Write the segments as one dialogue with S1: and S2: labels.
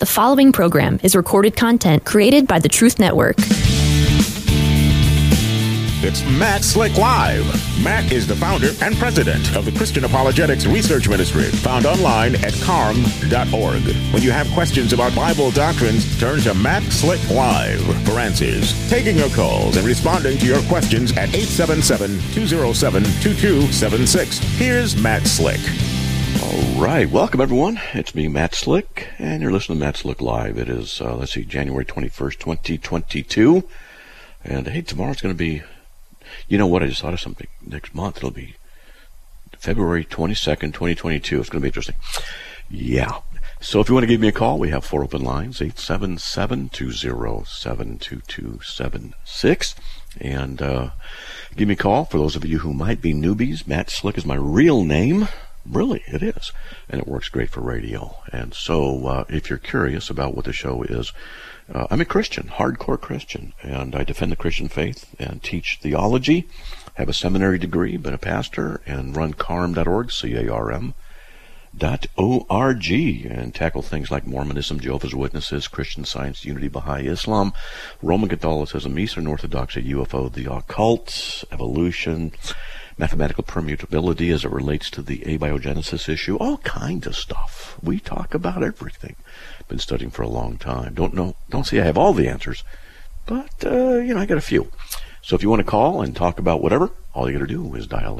S1: The following program is recorded content created by the Truth Network.
S2: It's Matt Slick Live. Matt is the founder and president of the Christian Apologetics Research Ministry, found online at carm.org. When you have questions about Bible doctrines, turn to Matt Slick Live for answers. Taking your calls and responding to your questions at 877-207-2276. Here's Matt Slick.
S3: All right. Welcome, everyone. It's me, Matt Slick, and you're listening to Matt Slick Live. It is, January 21st, 2022. And, hey, tomorrow's going to be, you know what, I just thought of something. Next month, it'll be February 22nd, 2022. It's going to be interesting. Yeah. So if you want to give me a call, we have 4 open lines, 877-207-2276. And give me a call. For those of you who might be newbies, Matt Slick is my real name. Really, it is. And it works great for radio. And so if you're curious about what the show is, I'm a Christian, hardcore Christian, and I defend the Christian faith and teach theology, have a seminary degree, been a pastor, and run carm.org, CARM.org, and tackle things like Mormonism, Jehovah's Witnesses, Christian Science, Unity, Baha'i Islam, Roman Catholicism, Eastern Orthodoxy, UFO, the occult, evolution, mathematical permutability as it relates to the abiogenesis issue, all kinds of stuff. We talk about everything. Been studying for a long time. Don't say I have all the answers, but I got a few. So if you want to call and talk about whatever, all you got to do is dial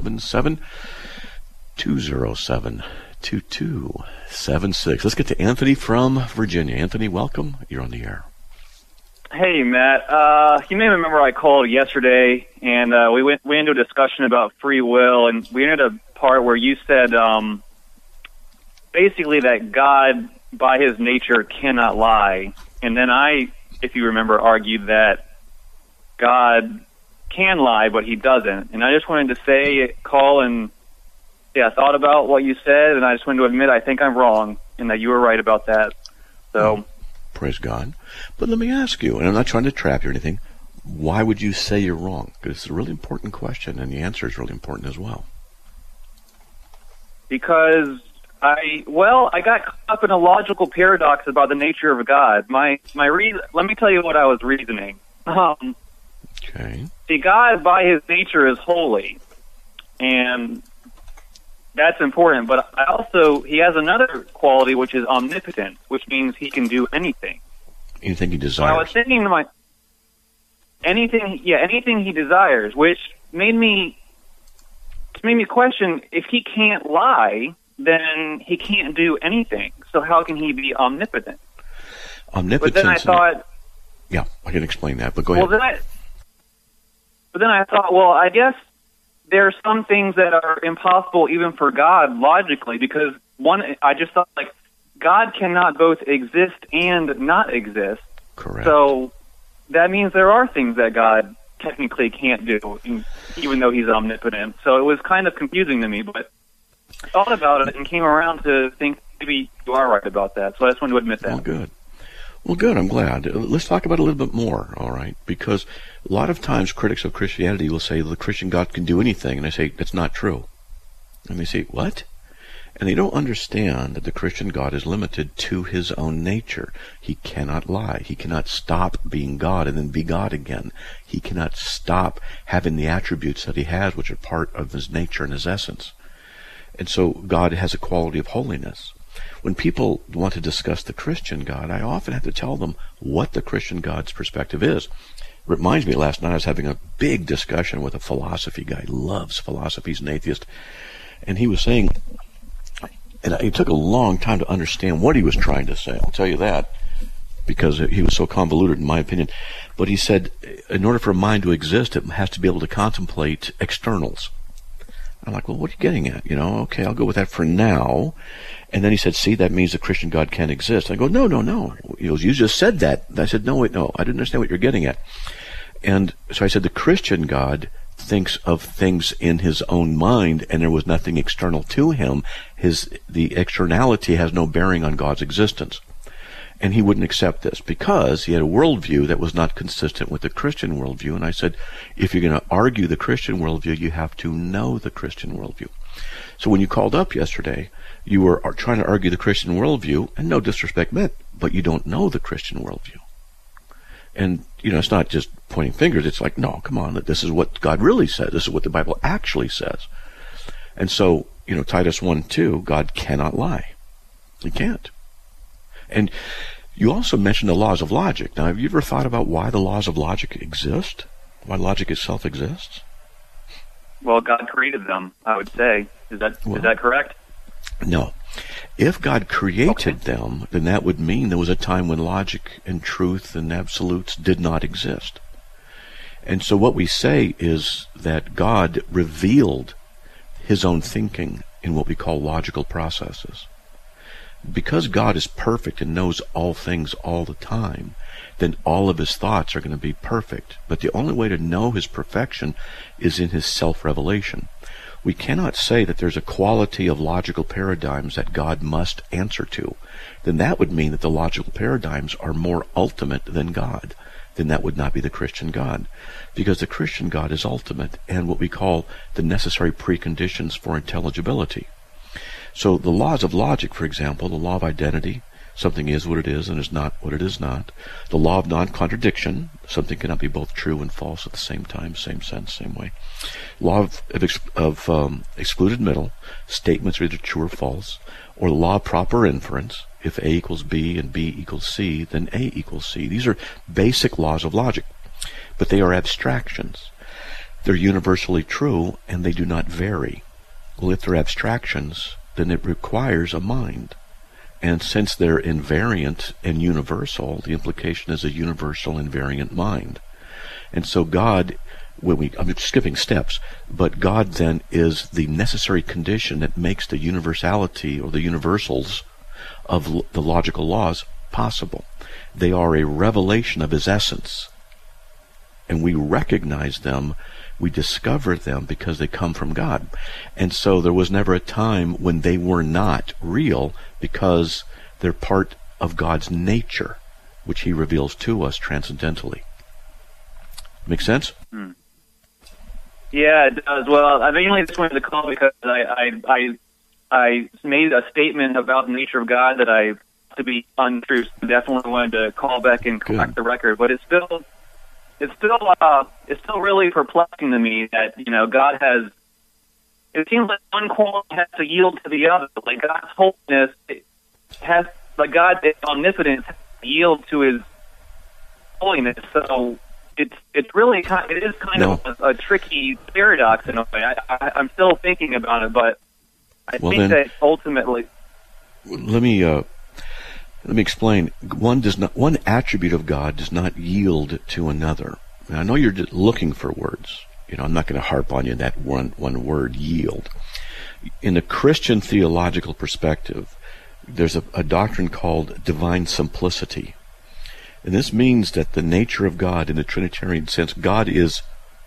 S3: 877-207-2276. Let's get to Anthony from Virginia. Anthony, welcome. You're on the air.
S4: Hey, Matt. You may remember I called yesterday, and we went into a discussion about free will, and we entered a part where you said basically that God, by his nature, cannot lie. And then I, if you remember, argued that God can lie, but he doesn't. And I just wanted to call and I thought about what you said, and I just wanted to admit I think I'm wrong and that you were right about that. So...
S3: Praise God. But let me ask you, and I'm not trying to trap you or anything, why would you say you're wrong? Because it's a really important question, and the answer is really important as well.
S4: Because I got caught up in a logical paradox about the nature of God. Let me tell you what I was reasoning.
S3: Okay.
S4: See, God, by his nature, is holy, and that's important, but he has another quality, which is omnipotent, which means he can do anything.
S3: Anything he desires.
S4: So I was thinking to anything he desires, which made me question, if he can't lie, then he can't do anything. So how can he be omnipotent?
S3: Omnipotence.
S4: But then I thought...
S3: Yeah, I can explain that, but go ahead.
S4: But then I thought, well, I guess there are some things that are impossible even for God logically, because I just thought, like, God cannot both exist and not exist.
S3: Correct.
S4: So that means there are things that God technically can't do, even though he's omnipotent. So it was kind of confusing to me, but I thought about it and came around to think maybe you are right about that. So I just wanted to admit that.
S3: Well, good. I'm glad. Let's talk about it a little bit more, all right? Because a lot of times critics of Christianity will say the Christian God can do anything, and I say, that's not true. And they say, what? And they don't understand that the Christian God is limited to his own nature. He cannot lie. He cannot stop being God and then be God again. He cannot stop having the attributes that he has, which are part of his nature and his essence. And so God has a quality of holiness. When people want to discuss the Christian God, I often have to tell them what the Christian God's perspective is. It reminds me, last night I was having a big discussion with a philosophy guy. He loves philosophy. He's an atheist. And he was saying, and it took a long time to understand what he was trying to say, I'll tell you that, because he was so convoluted in my opinion. But he said, in order for a mind to exist, it has to be able to contemplate externals. I'm like, well, what are you getting at? Okay, I'll go with that for now. And then he said, see, that means the Christian God can't exist. I go, no. He goes, you just said that. And I said, no, I didn't understand what you're getting at. And so I said, the Christian God thinks of things in his own mind, and there was nothing external to him. The externality has no bearing on God's existence. And he wouldn't accept this because he had a worldview that was not consistent with the Christian worldview. And I said, if you're going to argue the Christian worldview, you have to know the Christian worldview. So when you called up yesterday, you were trying to argue the Christian worldview, and no disrespect meant, but you don't know the Christian worldview. And, it's not just pointing fingers. It's like, no, come on, this is what God really says. This is what the Bible actually says. And so, Titus 1:2, God cannot lie. He can't. And you also mentioned the laws of logic. Now, have you ever thought about why the laws of logic exist? Why logic itself exists?
S4: Well, God created them, I would say. Is that correct?
S3: No. If God created them, then that would mean there was a time when logic and truth and absolutes did not exist. And so what we say is that God revealed his own thinking in what we call logical processes. Because God is perfect and knows all things all the time, then all of his thoughts are going to be perfect. But the only way to know his perfection is in his self-revelation. We cannot say that there's a quality of logical paradigms that God must answer to. Then that would mean that the logical paradigms are more ultimate than God. Then that would not be the Christian God. Because the Christian God is ultimate and what we call the necessary preconditions for intelligibility. So the laws of logic, for example, the law of identity, something is what it is and is not what it is not. The law of non-contradiction, something cannot be both true and false at the same time, same sense, same way. Law of excluded middle, statements are either true or false. Or the law of proper inference, if A equals B and B equals C, then A equals C. These are basic laws of logic, but they are abstractions. They're universally true and they do not vary. Well, if they're abstractions, then it requires a mind. And since they're invariant and universal, the implication is a universal invariant mind. And so God, I'm skipping steps, but God then is the necessary condition that makes the universality or the universals of the logical laws possible. They are a revelation of his essence. And we recognize them, we discover them because they come from God. And so there was never a time when they were not real because they're part of God's nature, which he reveals to us transcendentally. Make sense?
S4: Yeah, it does. Well, I mainly just wanted to call because I made a statement about the nature of God that I to be untrue. So definitely wanted to call back and correct the record, but it's still really perplexing to me that God has. It seems like one quality has to yield to the other. Like God's holiness has, like God's omnipotence has to yield to his holiness. So it is kind of a tricky paradox in a way. I'm still thinking about it, but I think that ultimately.
S3: Let me explain. One attribute of God does not yield to another. Now, I know you're looking for words. I'm not going to harp on you that one word, yield. In the Christian theological perspective, there's a doctrine called divine simplicity. And this means that the nature of God in the Trinitarian sense, God is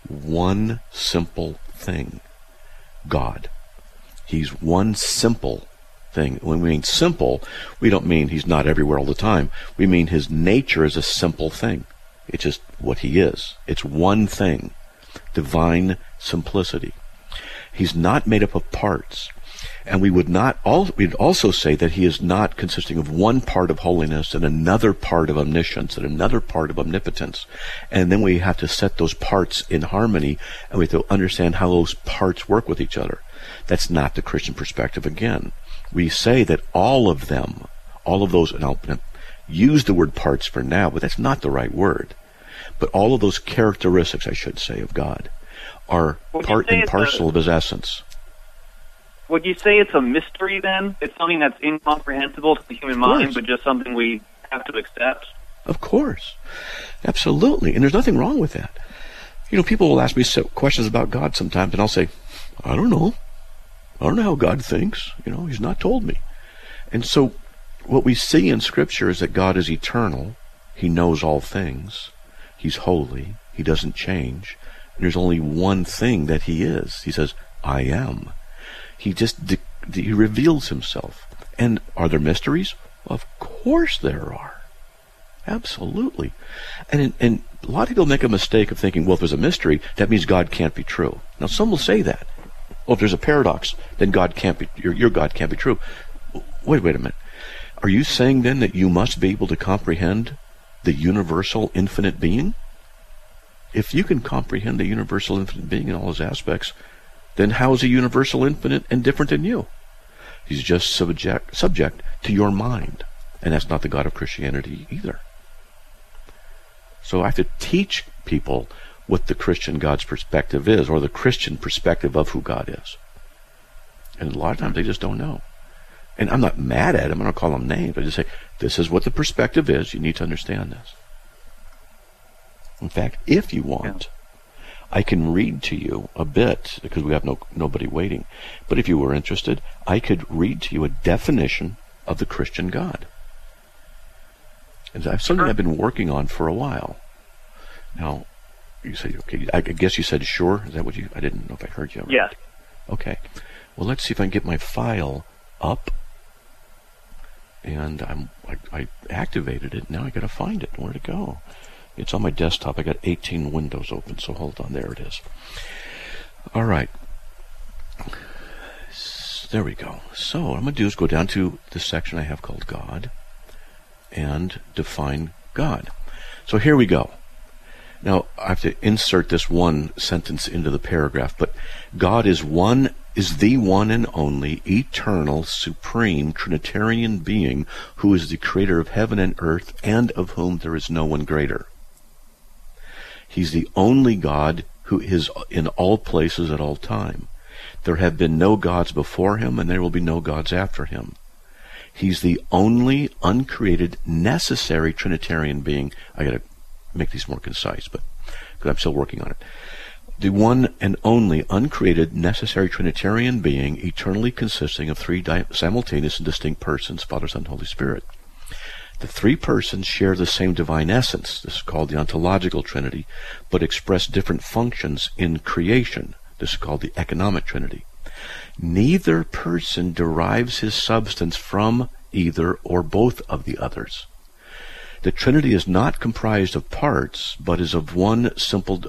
S3: one simple thing. God. He's one simple thing. When we mean simple, we don't mean he's not everywhere all the time. We mean his nature is a simple thing. It's just what he is. It's one thing. Divine simplicity. He's not made up of parts. And we'd also say that he is not consisting of one part of holiness and another part of omniscience and another part of omnipotence. And then we have to set those parts in harmony and we have to understand how those parts work with each other. That's not the Christian perspective again. We say that all of those, and I'll use the word parts for now, but that's not the right word. But all of those characteristics, I should say, of God are part and parcel of his essence.
S4: Would you say it's a mystery then? It's something that's incomprehensible to the human mind, but just something we have to accept?
S3: Of course. Absolutely. And there's nothing wrong with that. People will ask me questions about God sometimes, and I'll say, I don't know. I don't know how God thinks. He's not told me. And so what we see in Scripture is that God is eternal. He knows all things. He's holy. He doesn't change. And there's only one thing that he is. He says, I am. He just he reveals himself. And are there mysteries? Of course there are. Absolutely. And a lot of people make a mistake of thinking, well, if there's a mystery, that means God can't be true. Now, some will say that. Well, if there's a paradox, then God can't be, your God can't be true. Wait a minute. Are you saying then that you must be able to comprehend the universal infinite being? If you can comprehend the universal infinite being in all his aspects, then how is he universal infinite and different than you? He's just subject to your mind. And that's not the God of Christianity either. So I have to teach people what the Christian God's perspective is, or the Christian perspective of who God is. And a lot of times they just don't know. And I'm not mad at them. I don't call them names. I just say, this is what the perspective is. You need to understand this. In fact, if you want, I can read to you a bit, because we have nobody waiting. But if you were interested, I could read to you a definition of the Christian God. And that's something I've been working on for a while. Now, you say, okay, I guess you said sure? Is that what you, I didn't know if I heard you.
S4: Yes.
S3: Okay. Well, let's see if I can get my file up. And I activated it. Now I got to find it. Where'd it go? It's on my desktop. I got 18 windows open, so hold on. There it is. All right. There we go. So what I'm going to do is go down to the section I have called God and define God. So here we go. Now, I have to insert this one sentence into the paragraph, but God is the one and only, eternal, supreme, Trinitarian being who is the creator of heaven and earth, and of whom there is no one greater. He's the only God who is in all places at all time. There have been no gods before him, and there will be no gods after him. He's the only uncreated, necessary Trinitarian being. I got to make these more concise, but because I'm still working on it. The one and only uncreated, necessary Trinitarian being, eternally consisting of three simultaneous and distinct persons, Father, Son, and Holy Spirit. The three persons share the same divine essence. This is called the ontological Trinity, but express different functions in creation. This is called the economic Trinity. Neither person derives his substance from either or both of the others. The Trinity is not comprised of parts, but is one simple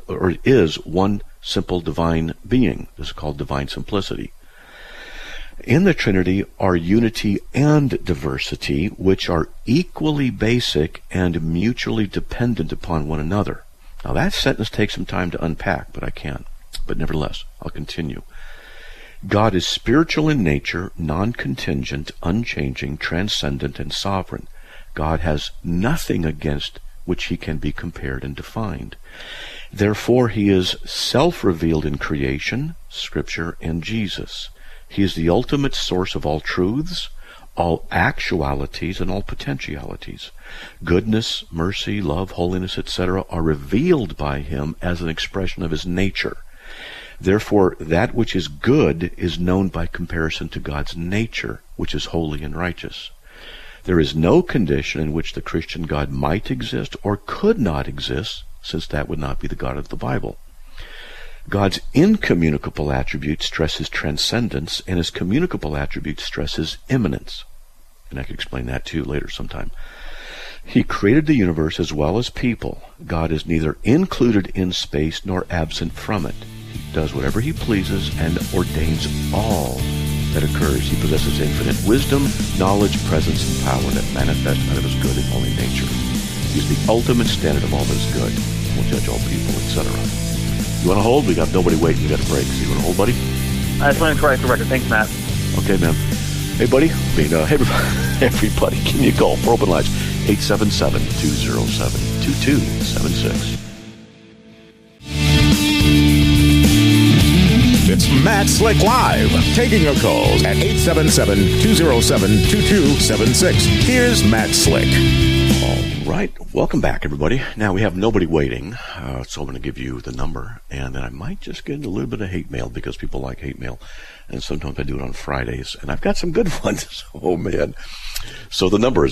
S3: divine being. This is called divine simplicity. In the Trinity are unity and diversity, which are equally basic and mutually dependent upon one another. Now that sentence takes some time to unpack, but I can. But nevertheless, I'll continue. God is spiritual in nature, non-contingent, unchanging, transcendent, and sovereign. God has nothing against which he can be compared and defined. Therefore, he is self-revealed in creation, Scripture, and Jesus. He is the ultimate source of all truths, all actualities, and all potentialities. Goodness, mercy, love, holiness, etc. are revealed by him as an expression of his nature. Therefore, that which is good is known by comparison to God's nature, which is holy and righteous. There is no condition in which the Christian God might exist or could not exist, since that would not be the God of the Bible. God's incommunicable attribute stresses transcendence, and his communicable attribute stresses immanence. And I can explain that too later sometime. He created the universe as well as people. God is neither included in space nor absent from it. He does whatever he pleases and ordains all that occurs. He possesses infinite wisdom, knowledge, presence, and power that manifest out of his good and holy nature. He is the ultimate standard of all that is good. He will judge all people, etc. You want to hold? We got nobody waiting. We got a break. So you want to hold, buddy?
S4: I just wanted to correct the record. Thanks, Matt.
S3: Okay, man. Hey, buddy. Hey, everybody, give me a call for open lines. 877-207-2276.
S2: It's Matt Slick Live, taking your calls at 877-207-2276. Here's Matt Slick.
S3: All right. Welcome back, everybody. Now, we have nobody waiting, so I'm going to give you the number, and then I might just get into a little bit of hate mail because people like hate mail, and sometimes I do it on Fridays, and I've got some good ones. Oh, man. So the number is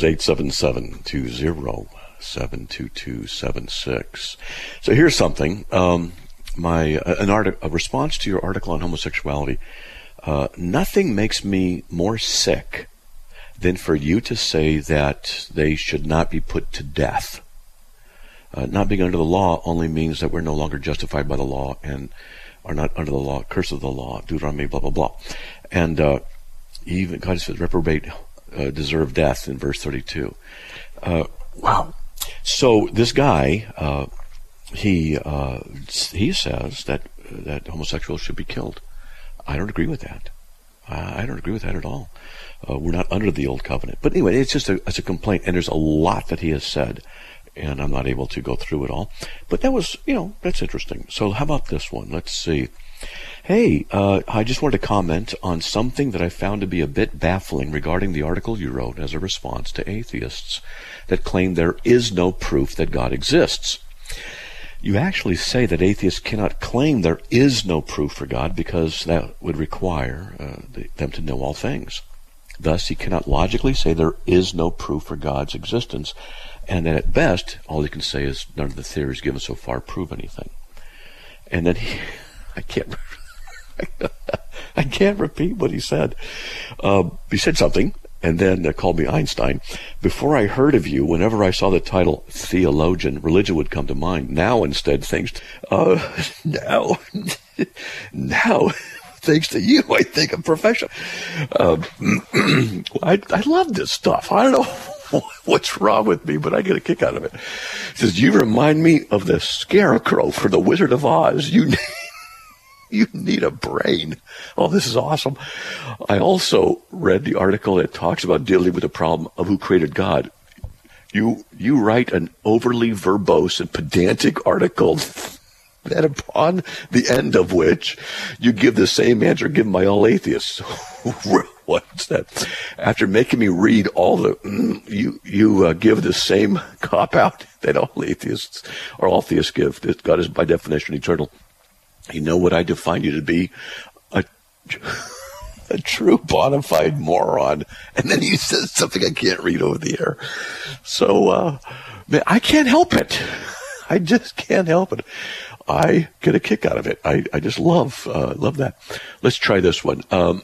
S3: 877-207-2276. So here's something. A response to your article on homosexuality. Nothing makes me more sick than for you to say that they should not be put to death. Not being under the law only means that we're no longer justified by the law, and are not under the law, curse of the law, Deuteronomy, blah, blah, blah. And even God says reprobate deserve death in verse 32. Wow. So this guy, he says that homosexuals should be killed. I don't agree with that. I don't agree with that at all. We're not under the old covenant. But anyway, it's just a complaint, and there's a lot that he has said, and I'm not able to go through it all. But that was, that's interesting. So how about this one? Let's see. Hey, I just wanted to comment on something that I found to be a bit baffling regarding the article you wrote as a response to atheists that claim there is no proof that God exists. You actually say that atheists cannot claim there is no proof for God because that would require them to know all things. Thus, he cannot logically say there is no proof for God's existence, and that at best, all he can say is none of the theories given so far prove anything. And then I can't repeat what he said. He said something, and then called me Einstein. Before I heard of you, whenever I saw the title theologian, religion would come to mind. Now, instead, now, thanks to you, I think I'm professional. I love this stuff. I don't know what's wrong with me, but I get a kick out of it. He says, you remind me of the Scarecrow for the Wizard of Oz. You need a brain. Oh, this is awesome. I also read the article that talks about dealing with the problem of who created God. You write an overly verbose and pedantic article that upon the end of which you give the same answer given by all atheists. What's that? After making me read all you give the same cop-out that all atheists give, that God is by definition eternal. You know what I define you to be? A true bona fide moron. And then he says something I can't read over the air. So, man, I can't help it. I just can't help it. I get a kick out of it. I just love that. Let's try this one.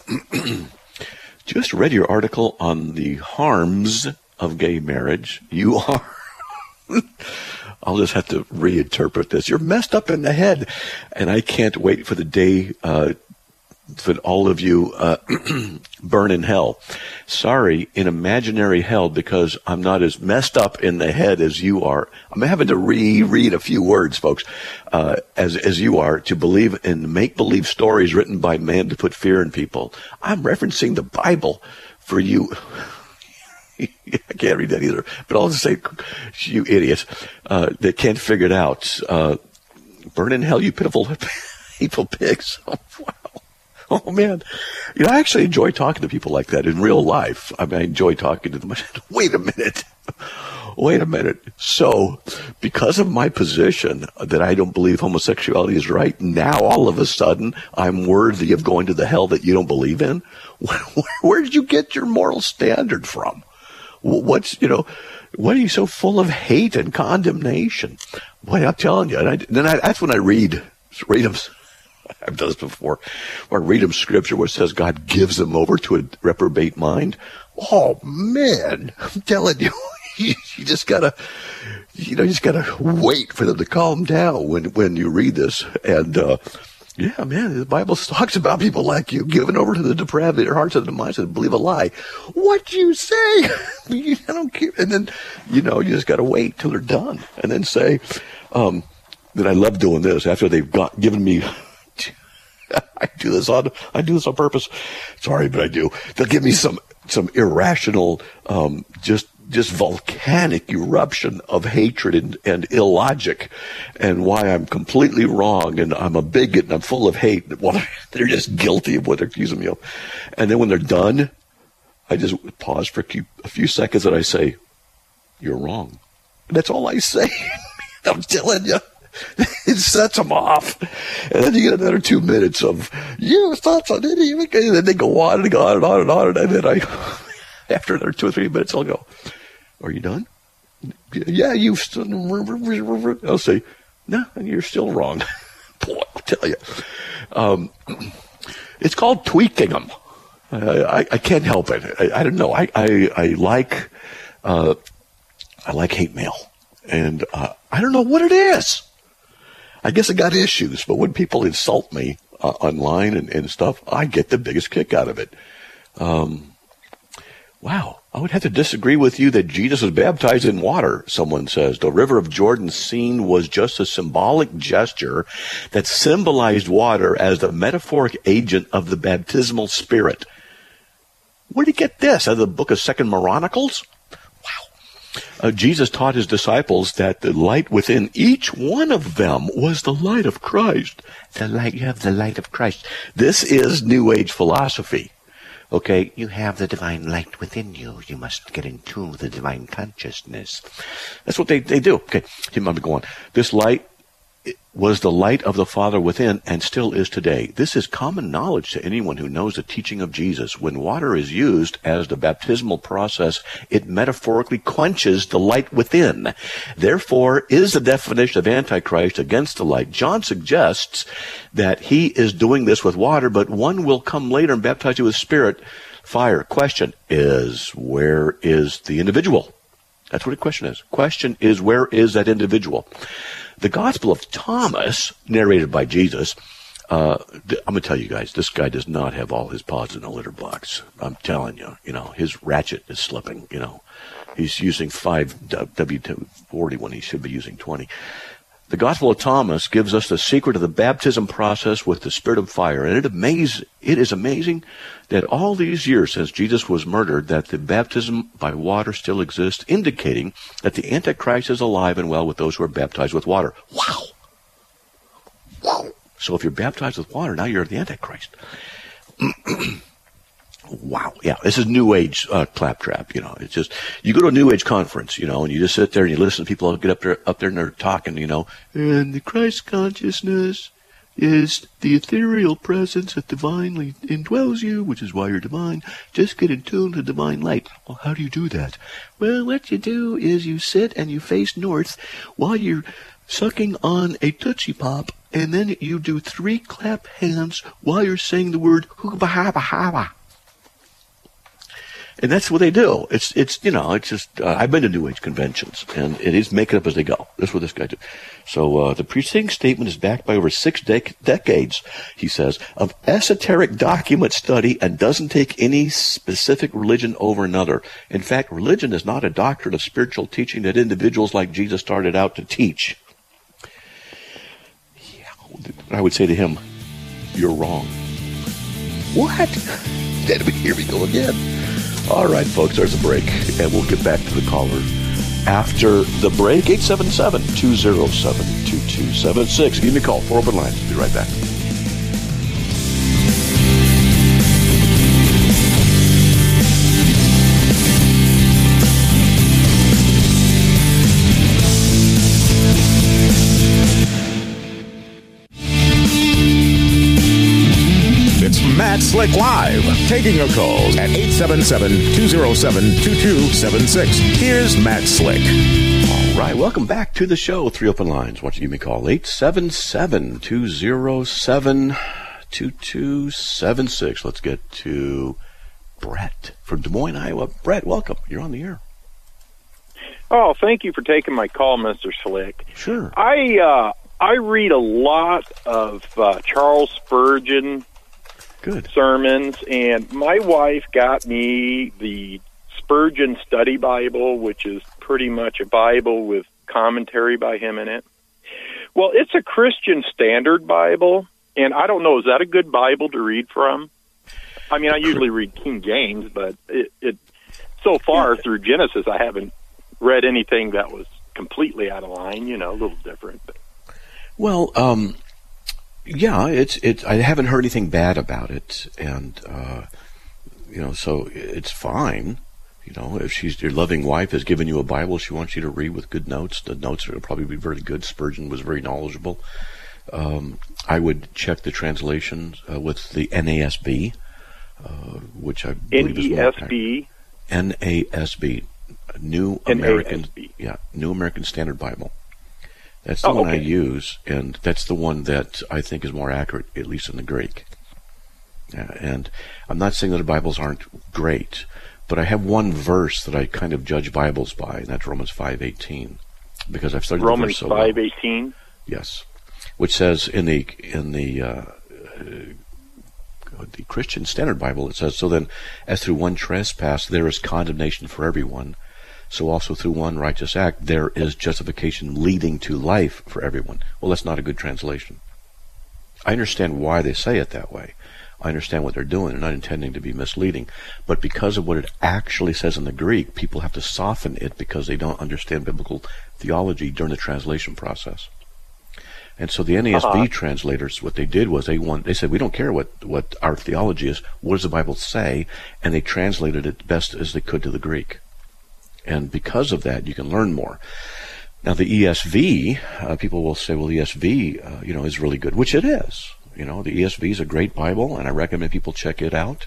S3: Just read your article on the harms of gay marriage. You are... I'll just have to reinterpret this. You're messed up in the head. And I can't wait for the day that all of you burn in hell. Sorry, in imaginary hell, because I'm not as messed up in the head as you are. I'm having to reread a few words, folks, as you are, to believe in make-believe stories written by man to put fear in people. I'm referencing the Bible for you. I can't read that either. But I'll just say, you idiots that can't figure it out. Burn in hell, you pitiful, hateful pigs. Oh, wow. Oh, man. I actually enjoy talking to people like that in real life. I mean, I enjoy talking to them. Wait a minute. So, because of my position that I don't believe homosexuality is right, now all of a sudden I'm worthy of going to the hell that you don't believe in? Where did you get your moral standard from? Why are you so full of hate and condemnation? Boy, I'm telling you. That's when I read them. I've done this before. Or read them scripture where it says God gives them over to a reprobate mind. Oh, man. I'm telling you. You just gotta wait for them to calm down when you read this. And, yeah, man, the Bible talks about people like you giving over to the depravity of their hearts and the minds and believe a lie. What you say? I don't care. And then, you just got to wait till they're done and then say, that I love doing this after they've given me, I do this on purpose. Sorry, but I do. They'll give me some irrational, just volcanic eruption of hatred and illogic, and why I'm completely wrong and I'm a bigot and I'm full of hate. Well, they're just guilty of what they're accusing me of. And then when they're done, I just pause for a few seconds and I say, you're wrong. And that's all I say. I'm telling you. It sets them off. And then you get another 2 minutes of, your thoughts on it. And then they go on and on and on and on. And then after another 2 or 3 minutes, I'll go, are you done? Yeah, you've still... I'll say, no, you're still wrong. Boy, I'll tell you. It's called tweaking them. I can't help it. I don't know. I like hate mail. And I don't know what it is. I guess I got issues, but when people insult me online and stuff, I get the biggest kick out of it. Wow, I would have to disagree with you that Jesus was baptized in water, someone says. The river of Jordan scene was just a symbolic gesture that symbolized water as the metaphoric agent of the baptismal spirit. Where did he get this? Out of the book of Second Chronicles? Wow. Jesus taught his disciples that the light within each one of them was the light of Christ. The light, you have the light of Christ. This is New Age philosophy. Okay, you have the divine light within you. You must get in tune with the divine consciousness. That's what they do. Okay, I'm going to go on. This light was the light of the Father within and still is today. This is common knowledge to anyone who knows the teaching of Jesus. When water is used as the baptismal process, it metaphorically quenches the light within. Therefore, is the definition of Antichrist against the light. John suggests that he is doing this with water, but one will come later and baptize you with spirit, fire. Question is, where is the individual? That's what the question is. Question is, where is that individual? The Gospel of Thomas, narrated by Jesus, I'm going to tell you guys, this guy does not have all his paws in a litter box. I'm telling you, his ratchet is slipping, He's using 5 W-40 when he should be using 20. The Gospel of Thomas gives us the secret of the baptism process with the spirit of fire. And it is amazing that all these years since Jesus was murdered, that the baptism by water still exists, indicating that the Antichrist is alive and well with those who are baptized with water. Wow! Wow! So if you're baptized with water, now you're the Antichrist. Wow. Yeah, this is New Age claptrap, It's just, you go to a New Age conference, and you just sit there and you listen to people get up there and they're talking, and the Christ consciousness is the ethereal presence that divinely indwells you, which is why you're divine. Just get in tune to divine light. Well, how do you do that? Well, what you do is you sit and you face north while you're sucking on a Tootsie Pop, and then you do 3 clap hands while you're saying the word hoo-ba-ha-ba-ha-ba. And that's what they do. It's just, I've been to New Age conventions, and it is make it up as they go. That's what this guy did. So, the preceding statement is backed by over 6 decades, he says, of esoteric document study and doesn't take any specific religion over another. In fact, religion is not a doctrine of spiritual teaching that individuals like Jesus started out to teach. Yeah, I would say to him, you're wrong. What? Here we go again. All right, folks, there's a break, and we'll get back to the caller after the break. 877-207-2276. Give me a call. 4 open lines. Be right back.
S2: Matt Slick Live, taking your calls at 877-207-2276. Here's Matt Slick.
S3: All right, welcome back to the show. 3 open lines. Why don't you give me a call? 877-207-2276. Let's get to Brett from Des Moines, Iowa. Brett, welcome. You're on the air.
S5: Oh, thank you for taking my call, Mr. Slick.
S3: Sure.
S5: I read a lot of Charles Spurgeon sermons, and my wife got me the Spurgeon Study Bible, which is pretty much a Bible with commentary by him in it. Well, it's a Christian Standard Bible, and I don't know, is that a good Bible to read from? I mean, I usually read King James, but it so far through Genesis, I haven't read anything that was completely out of line, a little different. But.
S3: Well, yeah, it's. I haven't heard anything bad about it, and so it's fine. If your loving wife has given you a Bible she wants you to read with good notes, the notes are going to probably be very good. Spurgeon was very knowledgeable. I would check the translations with the NASB, which I believe is
S5: NASB.
S3: NASB, New American, New American Standard Bible. That's the one I use, and that's the one that I think is more accurate, at least in the Greek. And I'm not saying that the Bibles aren't great, but I have one verse that I kind of judge Bibles by, and that's Romans 5:18, because I've studied
S5: Romans
S3: the verse so well.
S5: Romans 5:18?
S3: Yes. which says in the Christian Standard Bible, it says, "So then, as through one trespass there is condemnation for everyone, so also through one righteous act there is justification leading to life for everyone." Well, that's not a good translation. I understand why they say it that way. I understand what they're doing. They're not intending to be misleading. But because of what it actually says in the Greek, people have to soften it because they don't understand biblical theology during the translation process. And so the NASB translators, what they did was they said, we don't care what our theology is. What does the Bible say? And they translated it best as they could to the Greek. And because of that, you can learn more. Now the ESV, people will say, well, the ESV, is really good, which it is. The ESV is a great Bible, and I recommend people check it out.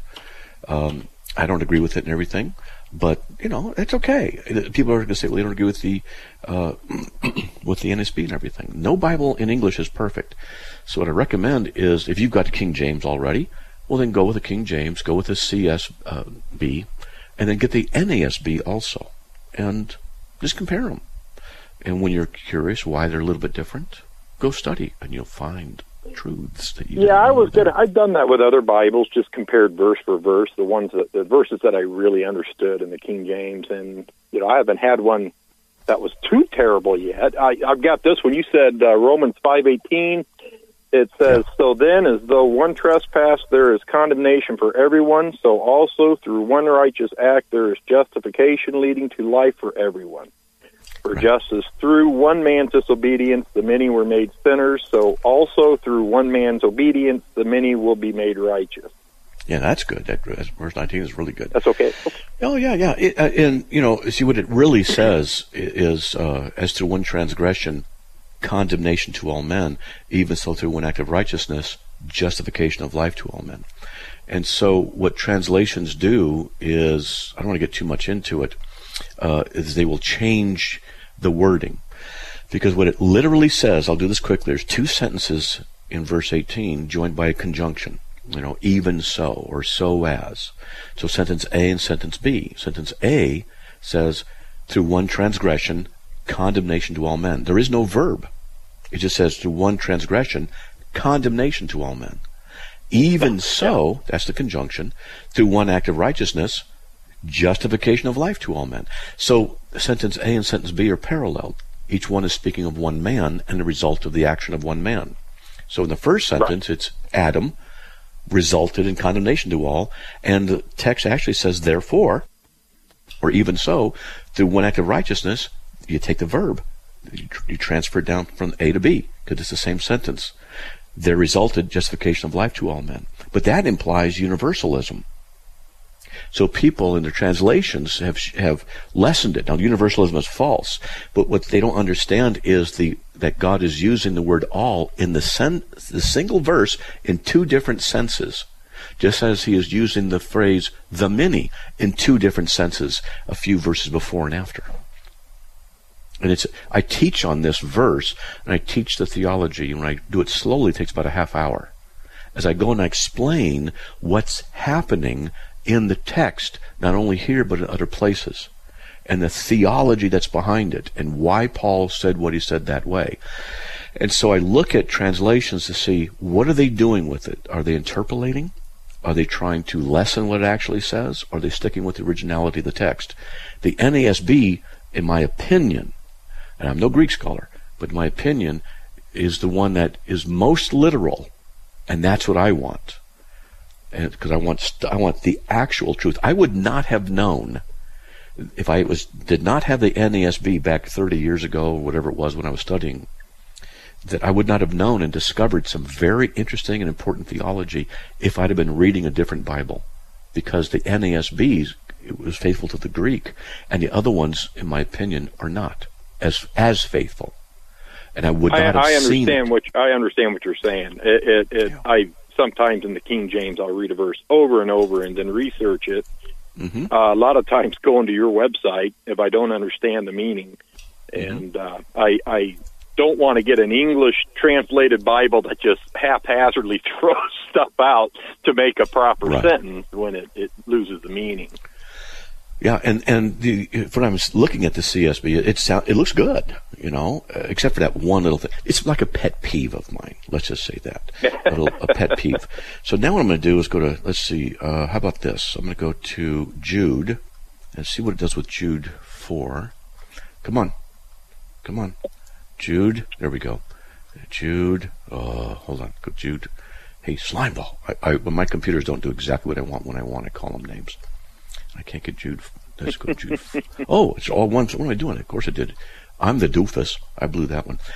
S3: I don't agree with it and everything, but it's okay. People are going to say, well, they don't agree with the with the NASB and everything. No Bible in English is perfect. So what I recommend is, if you've got the King James already, well, then go with the King James, go with the CSB, and then get the NASB also, and just compare them. And when you're curious why they're a little bit different, go study, and you'll find truths that you
S5: I've done that with other Bibles, just compared verse for verse, the verses that I really understood in the King James, and I haven't had one that was too terrible yet. I've got this one. You said Romans 5:18. It says, "So then, as though one trespass, there is condemnation for everyone, so also through one righteous act there is justification leading to life for everyone. For just as through one man's disobedience the many were made sinners, so also through one man's obedience the many will be made righteous."
S3: Yeah, that's good. That verse 19 is really good.
S5: That's okay.
S3: Oh, yeah. See, what it really says is, as through one transgression, condemnation to all men, even so through one act of righteousness, justification of life to all men. And so what translations do is, I don't want to get too much into it, is they will change the wording. Because what it literally says, I'll do this quickly, there's two sentences in verse 18 joined by a conjunction. Even so, or so as. So sentence A and sentence B. Sentence A says, through one transgression, condemnation to all men. There is no verb. It just says, through one transgression, condemnation to all men. Even so, that's the conjunction, through one act of righteousness, justification of life to all men. So sentence A and sentence B are parallel. Each one is speaking of one man and the result of the action of one man. So in the first sentence, it's Adam resulted in condemnation to all, and the text actually says, therefore, or even so, through one act of righteousness, you take the verb, you transfer it down from A to B, because it's the same sentence. There resulted justification of life to all men. But that implies universalism. So people in their translations have lessened it. Now, universalism is false, but what they don't understand is that God is using the word all in the single verse in two different senses, just as he is using the phrase the many in two different senses a few verses before and after. And I teach on this verse, and I teach the theology, and when I do it slowly, it takes about a half hour. As I go and I explain what's happening in the text, not only here but in other places, and the theology that's behind it, and why Paul said what he said that way. And so I look at translations to see, what are they doing with it? Are they interpolating? Are they trying to lessen what it actually says? Or are they sticking with the originality of the text? The NASB, in my opinion, and I'm no Greek scholar, but in my opinion, is the one that is most literal, and that's what I want. And because I want the actual truth. I would not have known if I did not have the NASB back 30 years ago, or whatever it was when I was studying, that I would not have known and discovered some very interesting and important theology if I'd have been reading a different Bible, because the NASB was faithful to the Greek, and the other ones, in my opinion, are not as faithful. And I would not have seen it.
S5: I understand what you're saying. I sometimes in the King James, I'll read a verse over and over and then research it. Mm-hmm. A lot of times going to your website if I don't understand the meaning. And I don't want to get an English translated Bible that just haphazardly throws stuff out to make a proper sentence when it loses the meaning.
S3: Yeah, and when I was looking at the CSB, it looks good, except for that one little thing. It's like a pet peeve of mine. Let's just say that. a pet peeve. So now what I'm going to do is go to, let's see, how about this? I'm going to go to Jude and see what it does with Jude 4. Come on. Jude, there we go. Jude, hold on, go Jude. Hey, Slimeball. When my computers don't do exactly what I want when I want, I call them names. I can't get Jude. Let's go Jude. Oh, it's all one. What am I doing? Of course I did. I'm the doofus. I blew that one.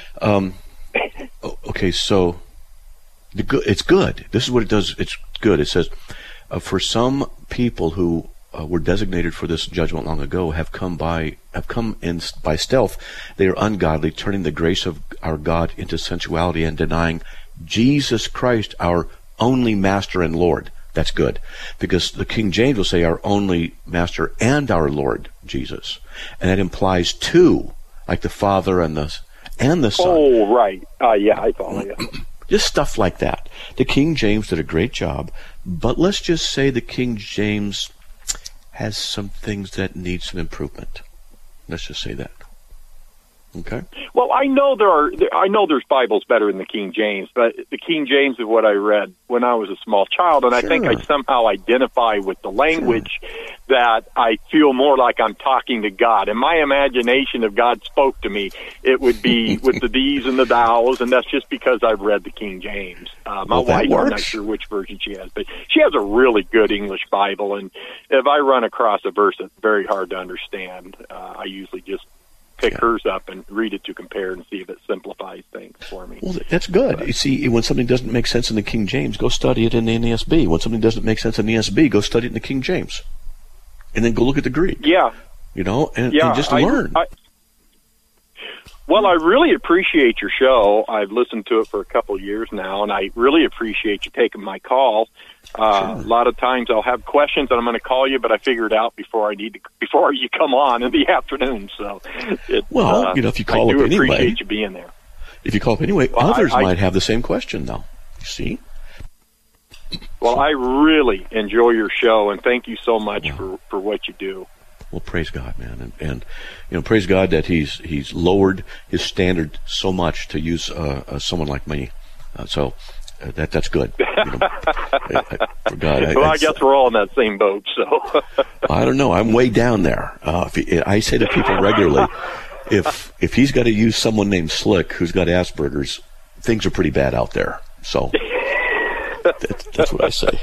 S3: Okay, so it's good. This is what it does. It's good. It says, for some people who were designated for this judgment long ago have come in by stealth. They are ungodly, turning the grace of our God into sensuality and denying Jesus Christ, our only Master and Lord. That's good, because the King James will say our only Master and our Lord Jesus, and that implies two, like the Father and the Son.
S5: Oh, right. Yeah, I follow you.
S3: Just stuff like that. The King James did a great job, but let's just say the King James has some things that need some improvement. Let's just say that. Okay.
S5: Well, I know there's Bibles better than the King James, but the King James is what I read when I was a small child, and I think I somehow identify with the language that I feel more like I'm talking to God. In my imagination, if God spoke to me, it would be with the these and the thous, and that's just because I've read the King James. My wife, I'm not sure which version she has, but she has a really good English Bible, and if I run across a verse that's very hard to understand, I usually just pick hers up and read it to compare and see if it simplifies things for me.
S3: Well, that's good. You see, when something doesn't make sense in the King James, go study it in the NASB. When something doesn't make sense in the NASB, go study it in the King James. And then go look at the Greek.
S5: Yeah.
S3: And just learn.
S5: Well, I really appreciate your show. I've listened to it for a couple of years now, and I really appreciate you taking my call. A lot of times I'll have questions, and I'm going to call you, but I figure it out before you come on in the afternoon. So,
S3: if you call up anyway,
S5: I do appreciate you being there.
S3: If you call up anyway, others might have the same question, though. You see?
S5: Well, I really enjoy your show, and thank you so much for what you do.
S3: Well, praise God, man, and praise God that He's lowered His standard so much to use someone like me. That's good. For God,
S5: I guess we're all in that same boat. So
S3: I don't know. I'm way down there. I say to people regularly, if He's got to use someone named Slick who's got Asperger's, things are pretty bad out there. So that's what I say.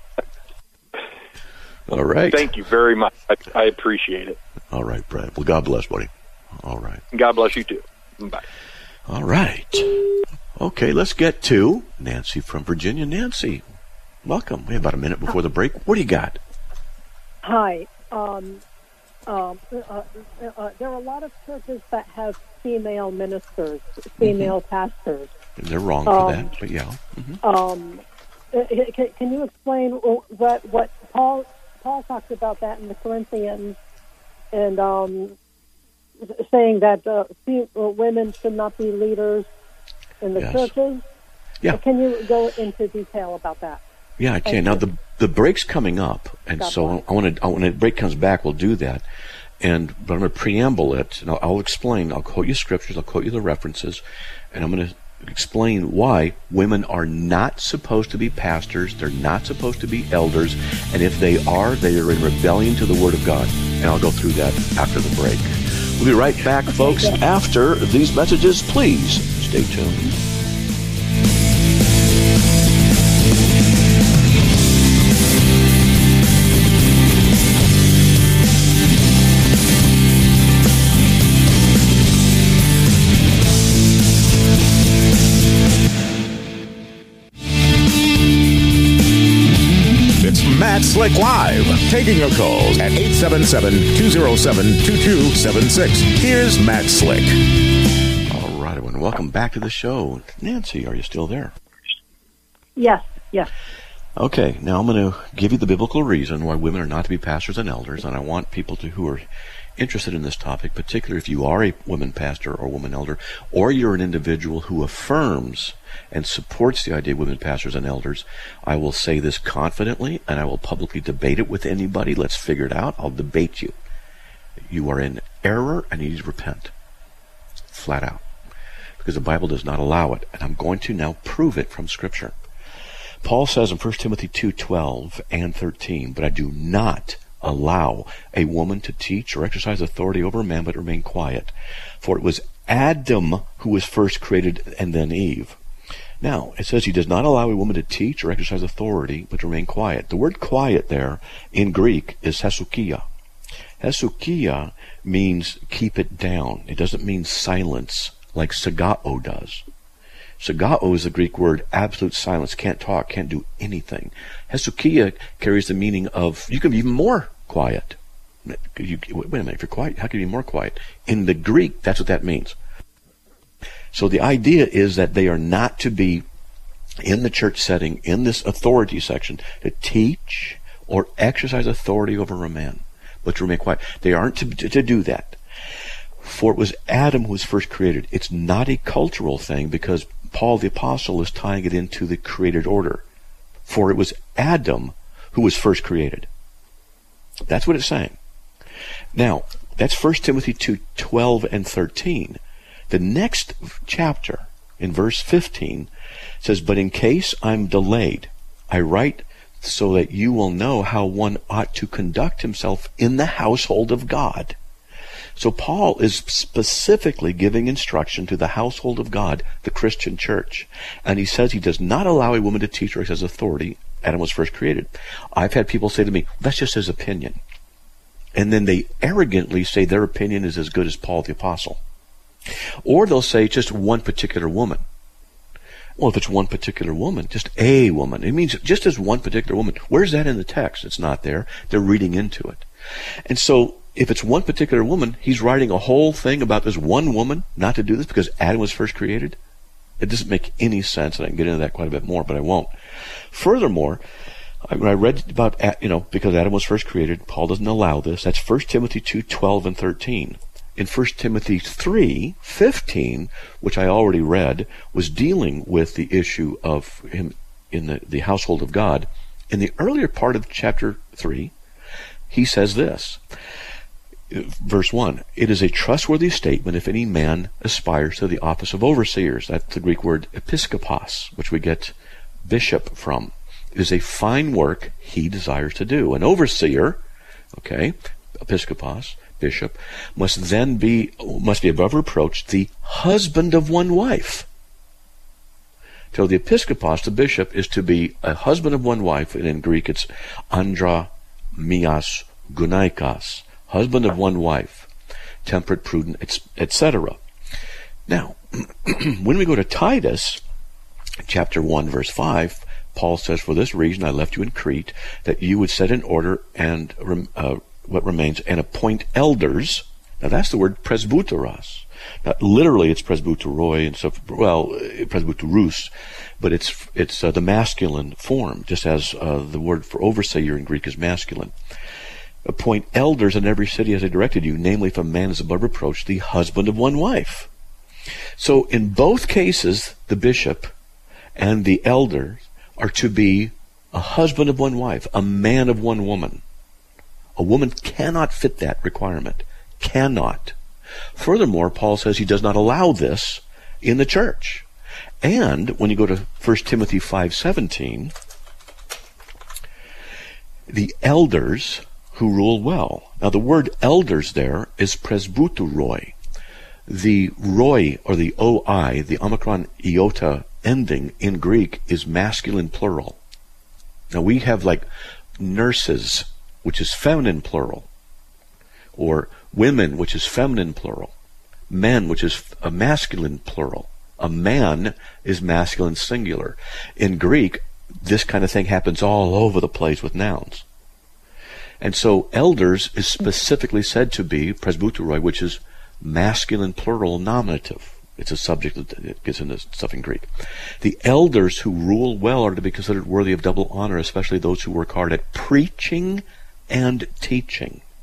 S3: All right.
S5: Thank you very much. I appreciate it.
S3: All right, Brad. Well, God bless, buddy. All right.
S5: God bless you, too. Bye.
S3: All right. Okay, let's get to Nancy from Virginia. Nancy, welcome. We have about a minute before the break. What do you got?
S6: Hi. There are a lot of churches that have female ministers, female pastors.
S3: And they're wrong for that, but yeah.
S6: Can you explain what Paul talks about that in the Corinthians, and saying that women should not be leaders in the churches? Yeah. Can you go into detail about that?
S3: Yeah, I can. Now the break's coming up, and God so bless. I want to. When the break comes back, we'll do that. But I'm going to preamble it, and I'll explain. I'll quote you scriptures. I'll quote you the references, and I'm going to explain why women are not supposed to be pastors. They're not supposed to be elders, and if they are in rebellion to the Word of God. And I'll go through that after the break. We'll be right back, folks, after these messages. Please stay tuned.
S2: Matt Slick Live, taking your calls at 877-207-2276. Here's Matt Slick.
S3: All right, everyone. Welcome back to the show. Nancy, are you still there?
S6: Yes.
S3: Okay, now I'm going to give you the biblical reason why women are not to be pastors and elders, and I want people who are interested in this topic, particularly if you are a woman pastor or woman elder, or you're an individual who affirms and supports the idea of women pastors and elders, I will say this confidently, and I will publicly debate it with anybody. Let's figure it out. I'll debate you. You are in error and you need to repent. Flat out. Because the Bible does not allow it. And I'm going to now prove it from Scripture. Paul says in 1 Timothy 2:12 and 13, but I do not allow a woman to teach or exercise authority over a man, but remain quiet. For it was Adam who was first created, and then Eve. Now, it says he does not allow a woman to teach or exercise authority, but remain quiet. The word quiet there in Greek is hesukia. Hesukia means keep it down. It doesn't mean silence like sagao does. Sagao is the Greek word absolute silence, can't talk, can't do anything. Hesukia carries the meaning of you can be even more quiet. Wait a minute, if you're quiet, how can you be more quiet? In the Greek, that's what that means. So the idea is that they are not to be in the church setting, in this authority section, to teach or exercise authority over a man, but to remain quiet. They aren't to do that. For it was Adam who was first created. It's not a cultural thing because Paul the Apostle is tying it into the created order. For it was Adam who was first created. That's what it's saying. Now, that's 1 Timothy 2:12 and 13. The next chapter, in verse 15, says, but in case I'm delayed, I write so that you will know how one ought to conduct himself in the household of God. So Paul is specifically giving instruction to the household of God, the Christian church. And he says he does not allow a woman to teach or exercise authority. Adam was first created. I've had people say to me, that's just his opinion. And then they arrogantly say their opinion is as good as Paul the Apostle. Or they'll say just one particular woman. Well, if it's one particular woman, just a woman. It means just as one particular woman. Where's that in the text? It's not there. They're reading into it. And so if it's one particular woman, he's writing a whole thing about this one woman not to do this because Adam was first created. It doesn't make any sense, and I can get into that quite a bit more, but I won't. Furthermore, when I read about, because Adam was first created, Paul doesn't allow this. That's 1 Timothy 2:12 and 13. In 1 Timothy 3:15, which I already read, was dealing with the issue of him in the household of God. In the earlier part of chapter 3, he says this. Verse 1, it is a trustworthy statement if any man aspires to the office of overseers. That's the Greek word episkopos, which we get bishop from. It is a fine work he desires to do. An overseer, episkopos, bishop, must be above reproach the husband of one wife. So the episkopos, the bishop, is to be a husband of one wife, and in Greek it's andra-mias gunaikos, husband of one wife, temperate, prudent, etc. Now, when we go to Titus, chapter 1, verse 5, Paul says, for this reason I left you in Crete, that you would set in order and what remains, and appoint elders. Now that's the word presbyteros. Now literally it's presbyteroi and stuff. Well, presbyterus, but it's the masculine form, just as the word for overseer in Greek is masculine. Appoint elders in every city as I directed you, namely if a man is above reproach, the husband of one wife. So in both cases, the bishop and the elder are to be a husband of one wife, a man of one woman. A woman cannot fit that requirement. Cannot. Furthermore, Paul says he does not allow this in the church. And when you go to 1 Timothy 5:17, the elders who rule well. Now the word elders there is presbyteroi. The roi, or the oi, the omicron iota ending in Greek is masculine plural. Now we have like nurses, which is feminine plural, or women, which is feminine plural, men, which is a masculine plural. A man is masculine singular. In Greek, this kind of thing happens all over the place with nouns. And so elders is specifically said to be presbyteroi, which is masculine plural nominative. It's a subject that gets into stuff in Greek. The elders who rule well are to be considered worthy of double honor, especially those who work hard at preaching and teaching.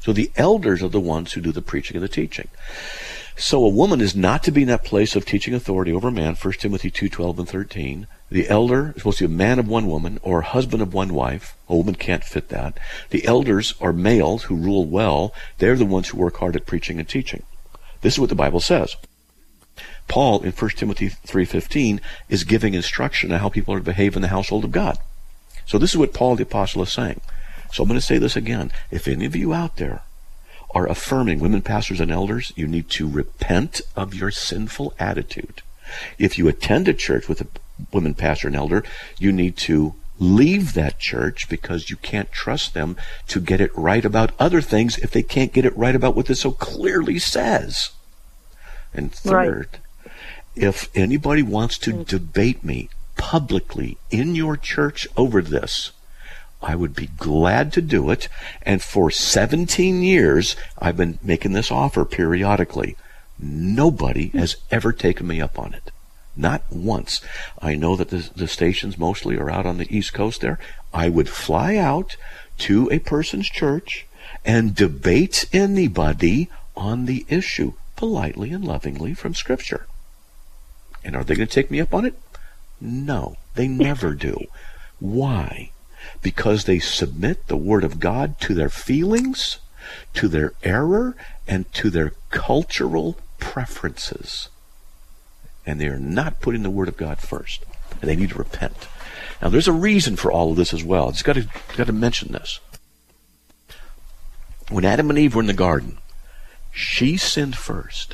S3: So the elders are the ones who do the preaching and the teaching. So a woman is not to be in that place of teaching authority over a man, 1 Timothy 2:12 and 13. The elder is supposed to be a man of one woman or husband of one wife. A woman can't fit that. The elders are males who rule well. They're the ones who work hard at preaching and teaching. This is what the Bible says. Paul in 1 Timothy 3:15 is giving instruction on how people are to behave in the household of God. So this is what Paul the Apostle is saying. So I'm going to say this again. If any of you out there are affirming women pastors and elders, you need to repent of your sinful attitude. If you attend a church with a women pastor and elder, you need to leave that church because you can't trust them to get it right about other things if they can't get it right about what this so clearly says. And third, if anybody wants to debate me publicly in your church over this, I would be glad to do it. And for 17 years, I've been making this offer periodically. Nobody has ever taken me up on it. Not once. I know that the stations mostly are out on the East Coast there. I would fly out to a person's church and debate anybody on the issue politely and lovingly from Scripture. And are they going to take me up on it? No, they never do. Why? Because they submit the Word of God to their feelings, to their error, and to their cultural preferences. And they are not putting the Word of God first. And they need to repent. Now, there's a reason for all of this as well. It's got to mention this. When Adam and Eve were in the garden, she sinned first.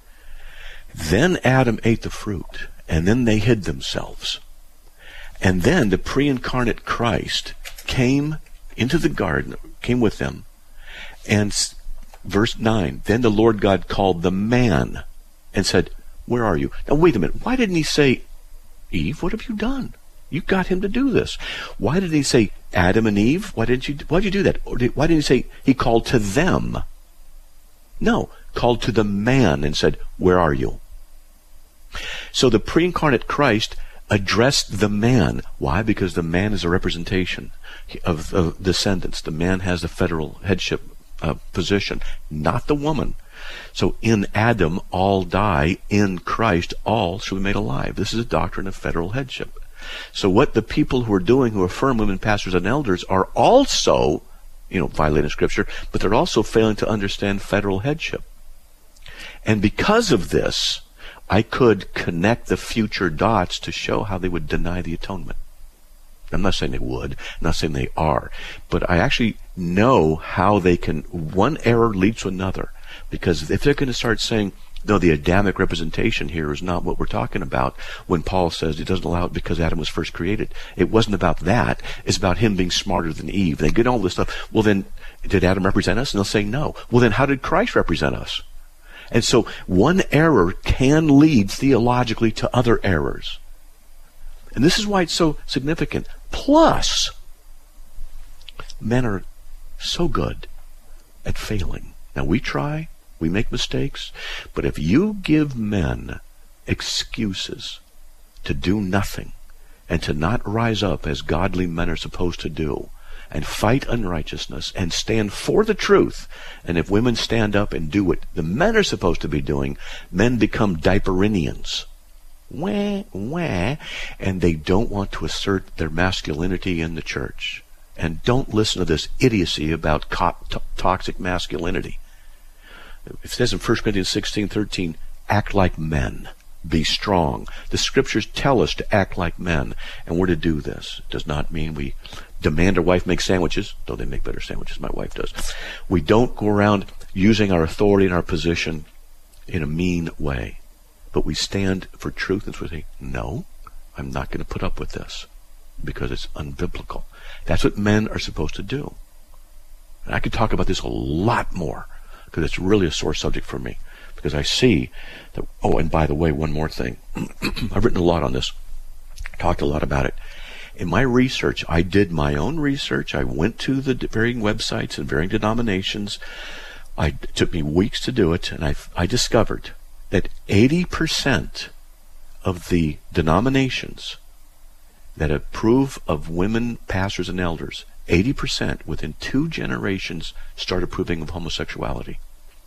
S3: Then Adam ate the fruit, and then they hid themselves. And then the pre-incarnate Christ came into the garden, came with them. And verse 9, then the Lord God called the man and said, where are you? Now wait a minute, why didn't he say, Eve, what have you done? You got him to do this. Why did he say, Adam and Eve? Why'd you do that? Why didn't he say, he called to them? No, called to the man and said, where are you? So the pre-incarnate Christ addressed the man. Why? Because the man is a representation of descendants. The man has the federal headship position, not the woman. So in Adam all die, in Christ all shall be made alive. This is a doctrine of federal headship. So what the people who are doing, who affirm women pastors and elders, are also, violating Scripture, but they're also failing to understand federal headship. And because of this, I could connect the future dots to show how they would deny the atonement. I'm not saying they would. I'm not saying they are. But I actually know how they can, one error leads to another. Because if they're going to start saying, no, the Adamic representation here is not what we're talking about, when Paul says it doesn't allow it because Adam was first created. It wasn't about that. It's about him being smarter than Eve. They get all this stuff. Well, then, did Adam represent us? And they'll say no. Well, then how did Christ represent us? And so one error can lead theologically to other errors. And this is why it's so significant. Plus, men are so good at failing. Now, we try, we make mistakes, but if you give men excuses to do nothing and to not rise up as godly men are supposed to do, and fight unrighteousness and stand for the truth. And if women stand up and do what the men are supposed to be doing, men become diaperinians. And they don't want to assert their masculinity in the church. And don't listen to this idiocy about toxic masculinity. It says in 1 Corinthians 16:13, act like men. Be strong. The Scriptures tell us to act like men, and we're to do this. It does not mean we demand our wife make sandwiches, though they make better sandwiches, my wife does. We don't go around using our authority and our position in a mean way, but we stand for truth and we say, no, I'm not going to put up with this because it's unbiblical. That's what men are supposed to do. And I could talk about this a lot more because it's really a sore subject for me. Because I see that, oh, and by the way, one more thing. I've written a lot on this, talked a lot about it. In my research, I did my own research. I went to the varying websites and varying denominations. It took me weeks to do it, and I discovered that 80% of the denominations that approve of women pastors and elders, 80% within 2 generations start approving of homosexuality.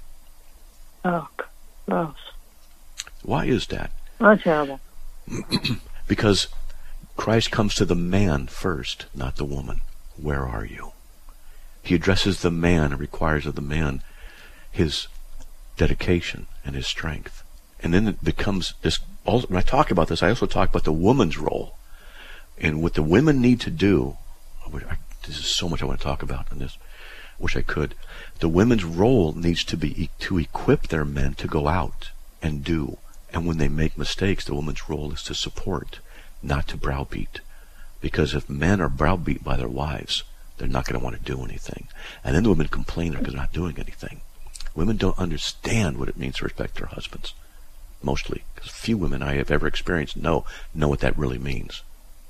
S6: Oh, gross.
S3: Why is that?
S6: Oh, terrible.
S3: Because Christ comes to the man first, not the woman. Where are you? He addresses the man and requires of the man his dedication and his strength. And then it becomes this. When I talk about this, I also talk about the woman's role. And what the women need to do, this is so much I want to talk about in this. Wish I could. The women's role needs to be to equip their men to go out and do. And when they make mistakes, the woman's role is to support, not to browbeat. Because if men are browbeat by their wives, they're not going to want to do anything. And then the women complain because they're not doing anything. Women don't understand what it means to respect their husbands. Mostly. Because few women I have ever experienced know what that really means.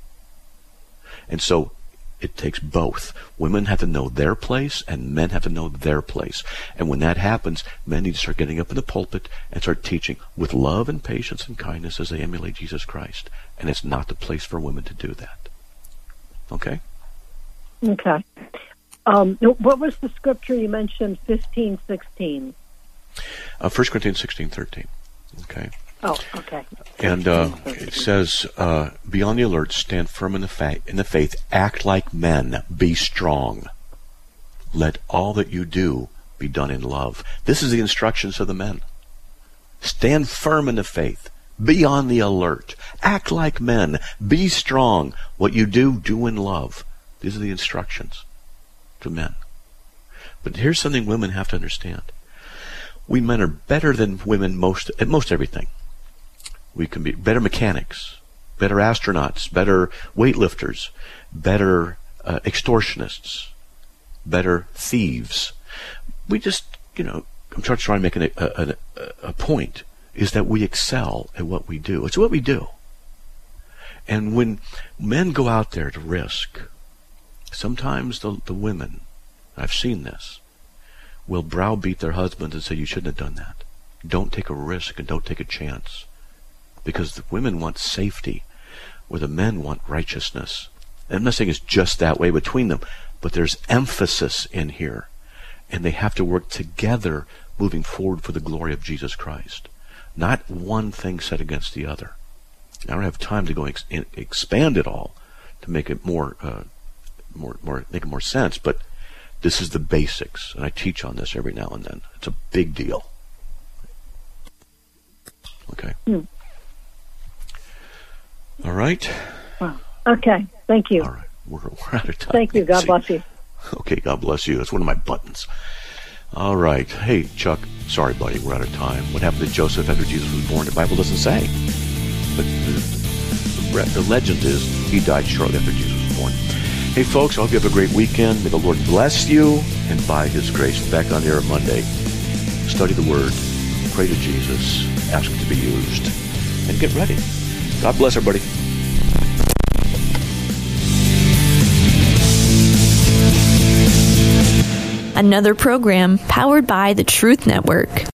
S3: And so it takes both. Women have to know their place, and men have to know their place. And when that happens, men need to start getting up in the pulpit and start teaching with love and patience and kindness as they emulate Jesus Christ. And it's not the place for women to do that. Okay?
S6: Okay. What was the scripture you mentioned, 15:16?
S3: 1 Corinthians 16:13. Okay.
S6: Oh, okay.
S3: And it says, be on the alert, stand firm in the faith, act like men, be strong. Let all that you do be done in love. This is the instructions of the men. Stand firm in the faith, be on the alert, act like men, be strong. What you do, do in love. These are the instructions to men. But here's something women have to understand. We men are better than women at most everything. We can be better mechanics, better astronauts, better weightlifters, better extortionists, better thieves. We just, I'm trying to make a point, is that we excel at what we do. It's what we do. And when men go out there to risk, sometimes the women, I've seen this, will browbeat their husbands and say, you shouldn't have done that. Don't take a risk and don't take a chance. Because the women want safety, where the men want righteousness. And I'm not saying it's just that way between them, but there's emphasis in here. And they have to work together moving forward for the glory of Jesus Christ. Not one thing set against the other. I don't have time to go expand it all to make it more sense, but this is the basics, and I teach on this every now and then. It's a big deal. Okay. All right.
S6: Okay. Thank you.
S3: All right. We're out of time.
S6: Thank you. God bless you.
S3: Okay. God bless you. That's one of my buttons. All right. Hey, Chuck. Sorry, buddy. We're out of time. What happened to Joseph after Jesus was born? The Bible doesn't say. But the legend is he died shortly after Jesus was born. Hey, folks. I hope you have a great weekend. May the Lord bless you. And by His grace, back on here Monday. Study the Word. Pray to Jesus. Ask Him to be used. And get ready. God bless everybody.
S1: Another program powered by the Truth Network.